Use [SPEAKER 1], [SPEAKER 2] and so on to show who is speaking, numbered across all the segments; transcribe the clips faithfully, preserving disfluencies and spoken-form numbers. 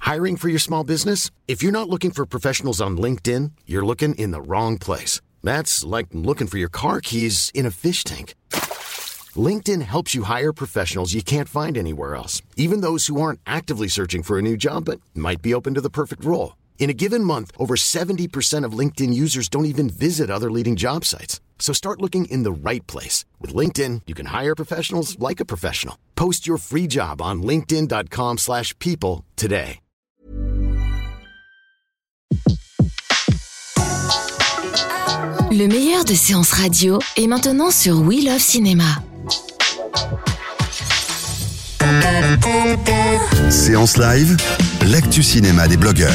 [SPEAKER 1] Hiring for your small business? If you're not looking for professionals on LinkedIn, you're looking in the wrong place. That's like looking for your car keys in a fish tank. LinkedIn helps you hire professionals you can't find anywhere else, even those who aren't actively searching for a new job but might be open to the perfect role. In a given month, over seventy percent of LinkedIn users don't even visit other leading job sites. So start looking in the right place. With LinkedIn, you can hire professionals like a professional. Post your free job on linkedin.com slash people today.
[SPEAKER 2] Le meilleur de séances radio est maintenant sur We Love Cinéma.
[SPEAKER 3] Séance live, l'actu cinéma des blogueurs.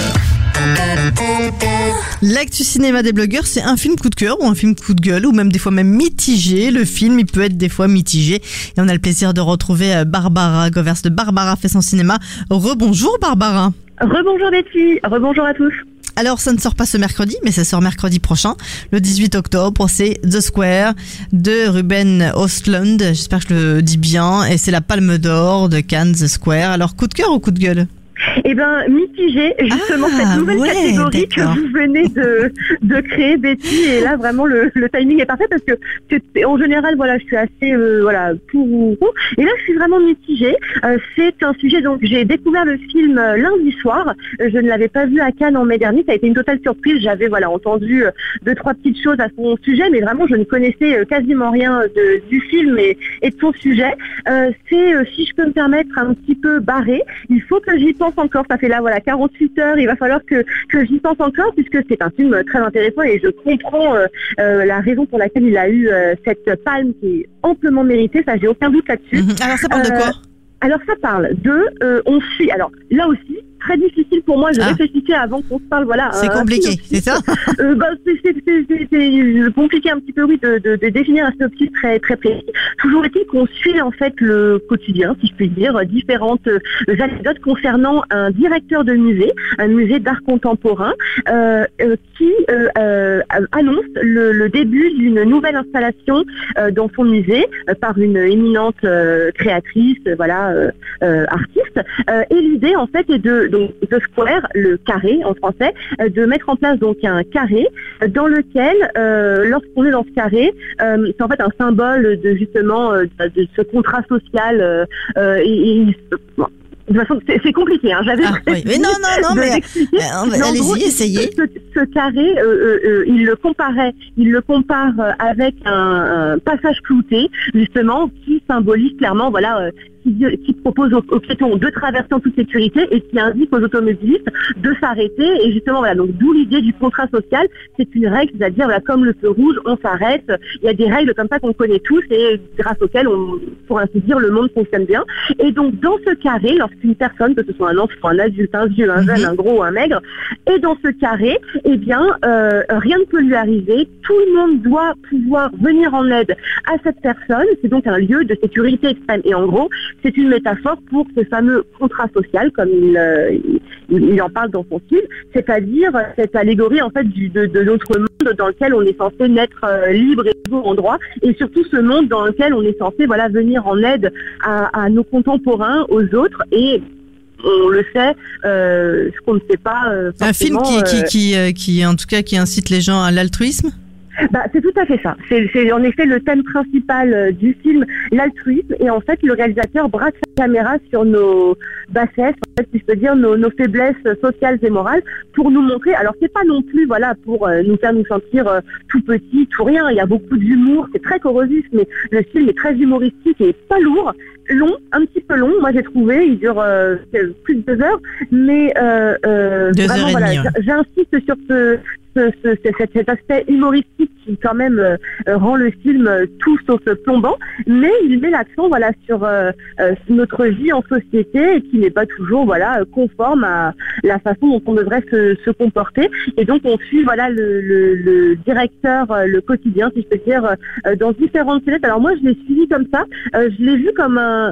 [SPEAKER 4] L'actu cinéma des blogueurs, c'est un film coup de cœur ou un film coup de gueule ou même des fois même mitigé. Le film, il peut être des fois mitigé. Et on a le plaisir de retrouver Barbara Govers de Barbara fait son cinéma. Rebonjour Barbara.
[SPEAKER 5] Rebonjour Betty, rebonjour à tous.
[SPEAKER 4] Alors ça ne sort pas ce mercredi, mais ça sort mercredi prochain, le dix-huit octobre. C'est The Square de Ruben Östlund, j'espère que je le dis bien, et c'est la Palme d'Or de Cannes, The Square. Alors coup de cœur ou coup de gueule ?
[SPEAKER 5] Eh ben mitigé, justement
[SPEAKER 4] ah,
[SPEAKER 5] cette nouvelle
[SPEAKER 4] ouais,
[SPEAKER 5] catégorie
[SPEAKER 4] d'accord.
[SPEAKER 5] que vous venez de de créer, Betty, et là vraiment le, le timing est parfait parce que c'est, en général voilà je suis assez euh, voilà pour ou pour, et là je suis vraiment mitigée. Euh, c'est un sujet, donc j'ai découvert le film euh, lundi soir, euh, je ne l'avais pas vu à Cannes en mai dernier, ça a été une totale surprise. J'avais voilà entendu euh, deux trois petites choses à son sujet, mais vraiment je ne connaissais euh, quasiment rien de, du film et, et de son sujet. Euh, c'est euh, si je peux me permettre un petit peu barré, il faut que j'y pense encore, ça fait là voilà quarante-huit heures, il va falloir que, que j'y pense encore puisque c'est un film très intéressant et je comprends euh, euh, la raison pour laquelle il a eu euh, cette palme qui est amplement méritée, ça j'ai aucun doute là-dessus.
[SPEAKER 4] Mmh. Alors ça parle de quoi ?
[SPEAKER 5] euh, Alors ça parle de, euh, on suit, alors là aussi, très difficile pour moi, je ah. réfléchissais avant qu'on se parle, voilà.
[SPEAKER 4] C'est euh, compliqué, c'est ça
[SPEAKER 5] euh, bah, c'est, c'est, c'est, c'est, c'est compliqué un petit peu, oui, de, de, de définir un synopsis très, très précis. Toujours est-il qu'on suit en fait le quotidien, si je puis dire, différentes euh, anecdotes concernant un directeur de musée, un musée d'art contemporain, euh, euh, qui euh, euh, annonce le, le début d'une nouvelle installation euh, dans son musée euh, par une éminente euh, créatrice, euh, voilà, euh, euh, artiste. Euh, et l'idée en fait est de donc The Square, le carré en français, euh, de mettre en place donc un carré euh, dans lequel, euh, lorsqu'on est dans ce carré, euh, c'est en fait un symbole de justement euh, de, de ce contrat social euh, euh, et, et bon, de toute façon, c'est, c'est compliqué. Hein. J'avais
[SPEAKER 4] ah, oui. Mais non, non, non, mais euh, allez-y, gros, essayez.
[SPEAKER 5] Ce, ce carré, euh, euh, il le comparait, il le compare avec un, un passage clouté, justement, qui symbolise clairement, voilà. Euh, Qui, qui propose aux, aux piétons de traverser en toute sécurité et qui indique aux automobilistes de s'arrêter. Et justement, voilà, donc d'où l'idée du contrat social. C'est une règle, c'est-à-dire, voilà, comme le feu rouge, on s'arrête. Il y a des règles comme ça qu'on connaît tous et grâce auxquelles, on, pour ainsi dire, le monde fonctionne bien. Et donc, dans ce carré, lorsqu'une personne, que ce soit un enfant, un adulte, un vieux, un jeune, un gros ou un maigre, est dans ce carré, eh bien, euh, rien ne peut lui arriver. Tout le monde doit pouvoir venir en aide à cette personne. C'est donc un lieu de sécurité extrême. Et en gros, c'est une métaphore pour ce fameux contrat social, comme il, euh, il, il en parle dans son film, c'est-à-dire cette allégorie en fait du, de, de notre monde dans lequel on est censé naître euh, libre et égaux en droit, et surtout ce monde dans lequel on est censé voilà venir en aide à, à nos contemporains, aux autres, et on le sait, euh, ce qu'on ne sait pas. Euh,
[SPEAKER 4] un film qui,
[SPEAKER 5] euh,
[SPEAKER 4] qui, qui, euh, qui, en tout cas, qui incite les gens à l'altruisme.
[SPEAKER 5] Bah, c'est tout à fait ça. C'est, c'est en effet le thème principal euh, du film, l'altruisme. Et en fait, le réalisateur braque sa caméra sur nos bassesses, en fait, si je peux dire, nos, nos faiblesses sociales et morales, pour nous montrer. Alors, c'est pas non plus, voilà, pour euh, nous faire nous sentir euh, tout petits, tout rien. Il y a beaucoup d'humour, c'est très corrosif, mais le film est très humoristique et pas lourd. Long, un petit peu long, moi j'ai trouvé, il dure euh, plus de deux heures, mais euh, euh,
[SPEAKER 4] deux
[SPEAKER 5] vraiment,
[SPEAKER 4] heures et
[SPEAKER 5] voilà,
[SPEAKER 4] demie, ouais.
[SPEAKER 5] J'insiste sur ce, ce, ce, cet, cet aspect humoristique qui quand même euh, rend le film euh, tout sauf plombant, mais il met l'accent voilà sur euh, euh, notre vie en société et qui n'est pas toujours voilà conforme à la façon dont on devrait se, se comporter. Et donc on suit voilà le, le, le directeur, euh, le quotidien, si je peux dire, euh, dans différentes scénettes. Alors moi je l'ai suivi comme ça, euh, je l'ai vu comme un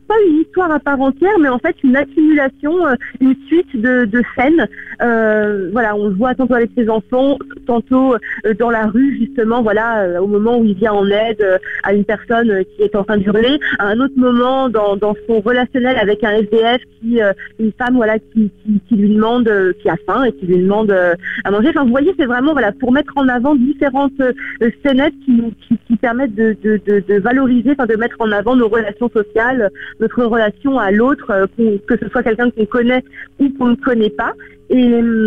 [SPEAKER 5] pas une histoire à part entière, mais en fait une accumulation, euh, une suite de, de scènes. Euh, voilà, on le voit tantôt avec ses enfants, tantôt euh, dans la rue justement, voilà, euh, au moment où il vient en aide euh, à une personne euh, qui est en train d'hurler, à un autre moment dans, dans son relationnel avec un S D F, qui, euh, une femme voilà qui, qui, qui lui demande, euh, qui a faim et qui lui demande euh, à manger. Enfin, vous voyez, c'est vraiment voilà pour mettre en avant différentes euh, scénettes qui nous qui, qui permettent de, de, de, de valoriser, enfin de mettre en avant nos relations sociales, notre relation à l'autre, euh, que ce soit quelqu'un qu'on connaît ou qu'on ne connaît pas. Et,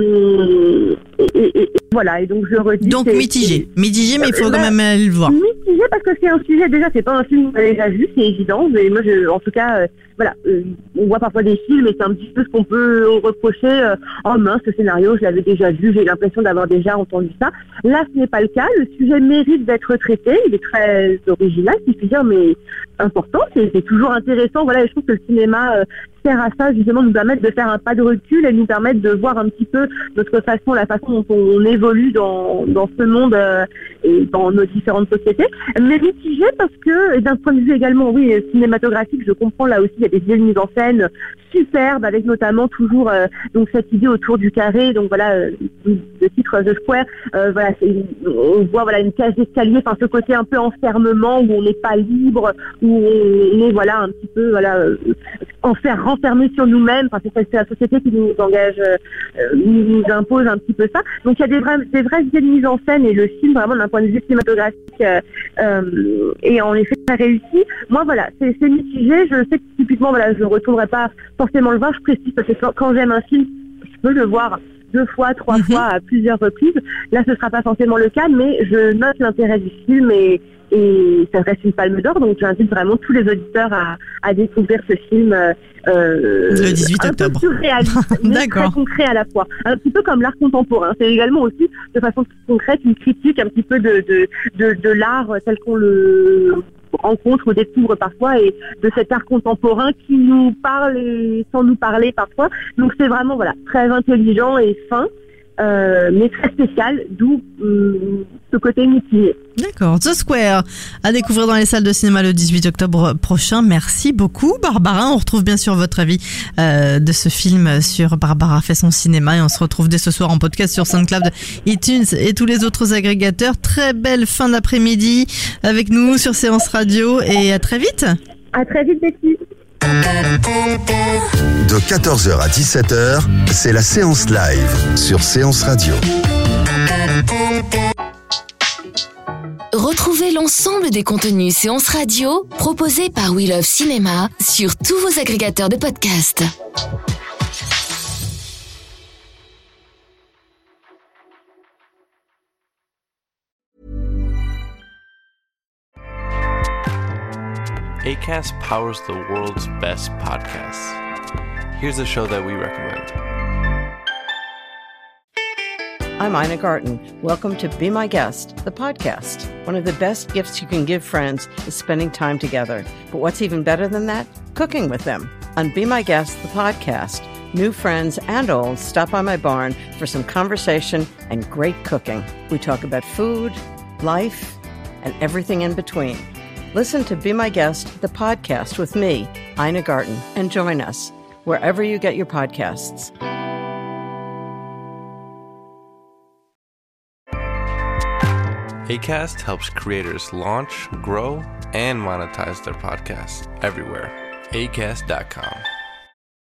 [SPEAKER 5] et, et, et voilà, et donc je redis.
[SPEAKER 4] Donc
[SPEAKER 5] c'est,
[SPEAKER 4] mitigé,
[SPEAKER 5] c'est,
[SPEAKER 4] mitigé, mais il faut
[SPEAKER 5] bah,
[SPEAKER 4] quand même aller le voir.
[SPEAKER 5] Mitigé parce que c'est un sujet, déjà, c'est pas un film qu'on a déjà vu, c'est évident. Mais moi, je, en tout cas, euh, voilà, euh, on voit parfois des films et c'est un petit peu ce qu'on peut reprocher. Euh, oh mince, ce scénario, je l'avais déjà vu, j'ai l'impression d'avoir déjà entendu ça. Là, ce n'est pas le cas. Le sujet mérite d'être traité. Il est très original, si je puis dire, mais important. C'est, c'est toujours intéressant. Voilà, et je trouve que le cinéma euh, sert à ça, justement, nous permettre de faire un pas de recul et nous permettre de voir un petit peu notre façon, la façon dont on évolue dans, dans ce monde euh, et dans nos différentes sociétés. Mais mitigé parce que, d'un point de vue également, oui, cinématographique, je comprends, là aussi, il y a des idées de mise en scène superbes, avec notamment toujours euh, donc cette idée autour du carré. Donc voilà, euh, le titre The Square, euh, voilà, c'est une, on voit voilà une cage d'escalier, enfin ce côté un peu enfermement où on n'est pas libre, où on est voilà un petit peu voilà euh, enfer, renfermé sur nous-mêmes. Enfin c'est, c'est la société qui nous engage, euh, nous, nous impose un petit peu ça. Donc il y a des vraies des vraies idées de mise en scène et le film vraiment d'un point de vue cinématographique euh, euh, est en effet très réussi. Moi voilà, c'est, c'est mitigé. Je sais que typiquement voilà, je ne retournerai pas forcément le voir. Je précise parce que quand, quand j'aime un film, je peux le voir deux fois, trois mm-hmm. fois, à plusieurs reprises. Là, ce sera pas forcément le cas, mais je note l'intérêt du film et, et ça reste une palme d'or. Donc, j'invite vraiment tous les auditeurs à, à découvrir ce film euh,
[SPEAKER 4] le dix-huit octobre.
[SPEAKER 5] Un peu surréaliste, mais très concret à la fois. Un petit peu comme l'art contemporain. C'est également aussi, de façon concrète, une critique un petit peu de, de, de, de l'art tel qu'on le rencontre ou découvre parfois, et de cet art contemporain qui nous parle et sans nous parler parfois. Donc c'est vraiment voilà très intelligent et fin, euh, mais très spécial, d'où euh, ce côté mitigé.
[SPEAKER 4] D'accord. The Square à découvrir dans les salles de cinéma le dix-huit octobre prochain. Merci beaucoup Barbara. On retrouve bien sûr votre avis euh, de ce film sur Barbara fait son cinéma et on se retrouve dès ce soir en podcast sur SoundCloud, iTunes et tous les autres agrégateurs. Très belle fin d'après-midi avec nous sur Séance Radio et à très vite.
[SPEAKER 5] À très vite Betty.
[SPEAKER 3] De quatorze heures à dix-sept heures, c'est la séance live sur Séance Radio.
[SPEAKER 2] Retrouvez l'ensemble des contenus Séance Radio proposés par We Love Cinéma sur tous vos agrégateurs de podcasts.
[SPEAKER 6] Acast powers the world's best podcasts. Here's a show that we recommend.
[SPEAKER 7] I'm Ina Garten. Welcome to Be My Guest, the podcast. One of the best gifts you can give friends is spending time together. But what's even better than that? Cooking with them. On Be My Guest, the podcast, new friends and old stop by my barn for some conversation and great cooking. We talk about food, life, and everything in between. Listen to Be My Guest, the podcast with me, Ina Garten, and join us wherever you get your podcasts.
[SPEAKER 6] Acast helps creators launch, grow, and monetize their podcasts everywhere. acast dot com.